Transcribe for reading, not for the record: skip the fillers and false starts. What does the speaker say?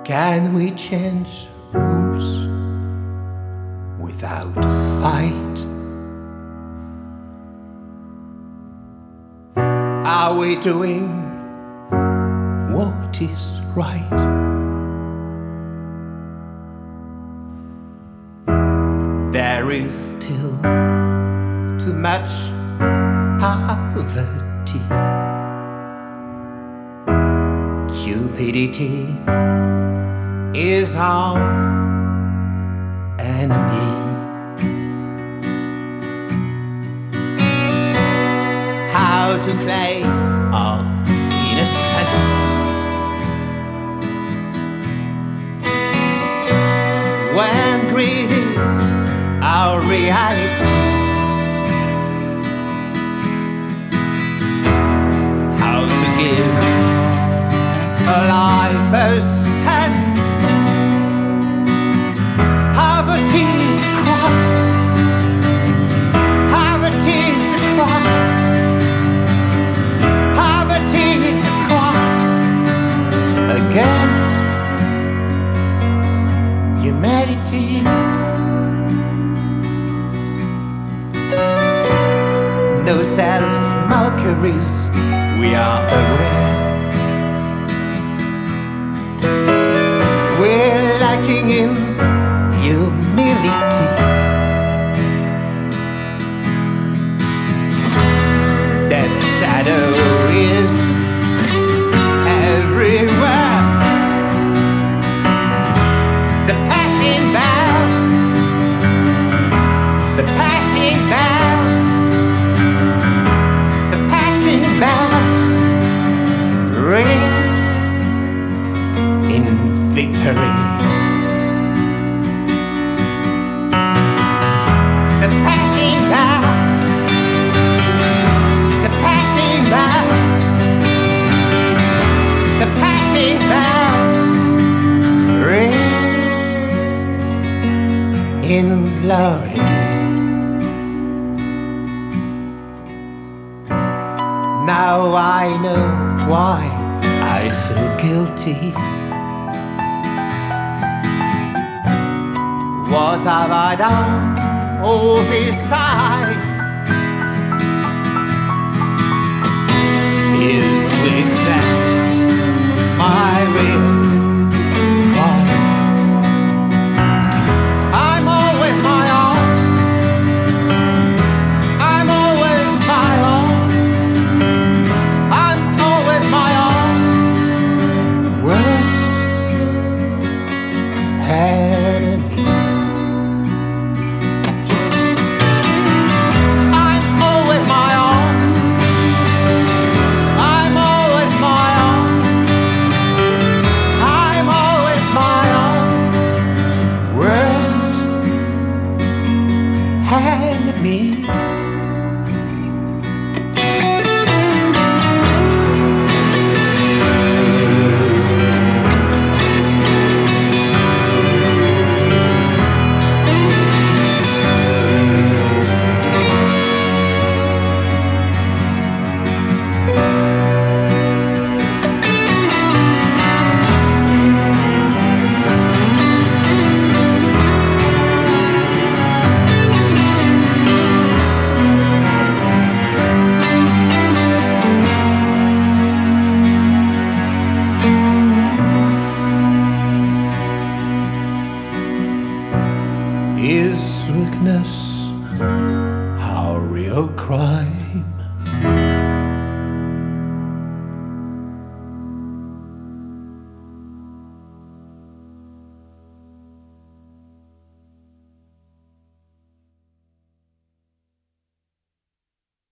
Can we change rules without a fight? Are we doing what is right? There is still too much poverty. Cupidity is our enemy. How to claim our innocence when greed is our reality? How to give a life a sense? Poverty's a crime. Poverty's a crime. Poverty's a crime against humanity. No self-mockeries, we are aware. We're lacking in humility. Death's shadow is everywhere. The passing bells, the passing bells, the passing bells ring in victory. The passing bells, the passing bells, the passing bells ring in glory. Now I know why I feel guilty. What have I done all this time? Is weakness my real crime? I'm always my own. I'm always my own. I'm always my own worst enemy. Me. Is weakness our real crime?